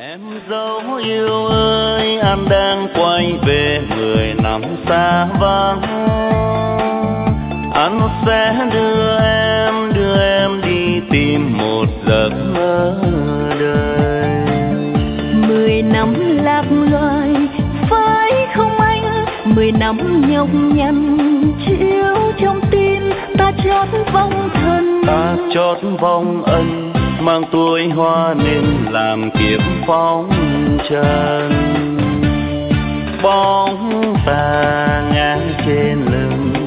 Em dấu yêu ơi, anh đang quay về 10 năm xa vắng. Anh sẽ đưa em đi tìm một giấc mơ đời. 10 năm lạc loài, phải không anh? 10 năm nhọc nhằn, chiếu trong tim ta chót vong thân. Ta chót vong ân, mang tuổi hoa nên làm kiếp phong trần. Bóng ta ngã trên lưng